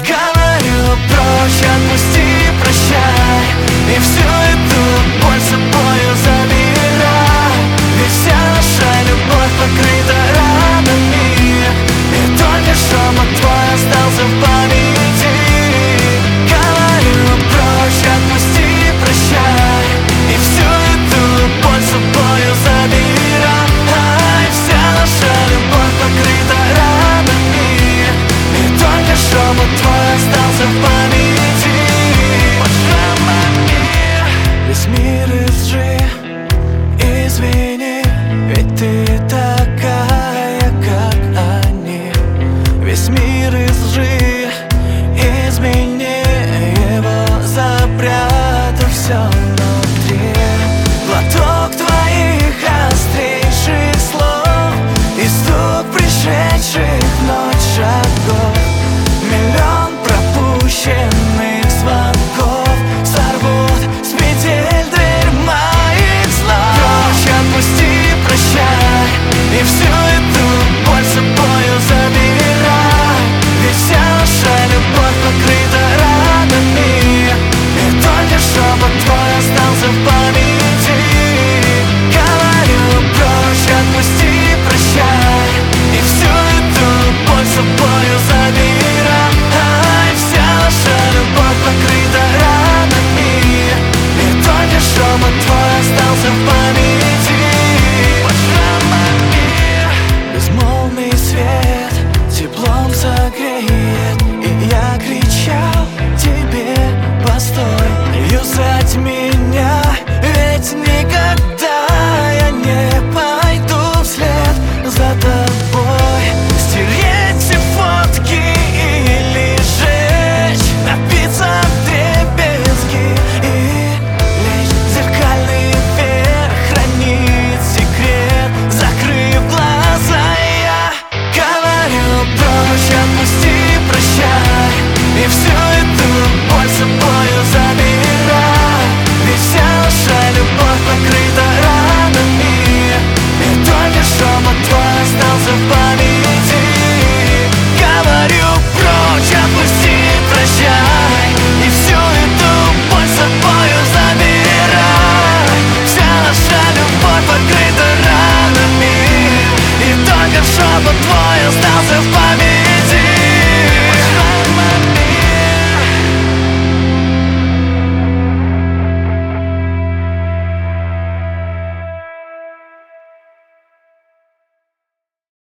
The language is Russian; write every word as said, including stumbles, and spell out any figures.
Говорю, прочь, отпусти, прощай, и всю эту боль с собою забирай. Ведь вся наша любовь покрыта ранами, и только шепот твой остался в памяти. Говорю, прочь, отпусти, прощай, и всю эту боль с собою забирай. Вся наша любовь покрыта ранами, и только шепот твой остался в памяти. Весь мир из лжи, извини, ведь ты такая, как они. Весь мир из лжи, измени его, запрятав все внутри. Глоток твоих острейших слов и стук пришедших в ночь шагов. Миллион пропущенных звонков сорвут с петель дверь моих слов. Прочь, отпусти, прощай, и всю эту боль с собою забирай. Ведь вся наша любовь покрыта ранами, и только шепот твой остался в памяти. Говорю, прочь, отпусти, прощай, и всю эту боль с собою забирай. Вся наша любовь покрыта ранами, и только шепот твой остался в памяти. Безмолвный свет теплом согреет, и я кричал тебе: постой, юзать меня, ведь никогда я не пойду вслед за тобой. Стереть все фотки или сжечь, напиться вдребезги и лечь в зеркальный верх, хранить секрет, закрыв глаза. Я говорю, прочь, отпусти, прощай, и всю эту боль с собою забирай. Ведь вся наша любовь покрыта ранами, и только шепот твой остался в памяти. Говорю, прочь, отпусти, прощай, и всю эту боль с собою забирай. Вся наша любовь покрыта ранами, и только шепот твой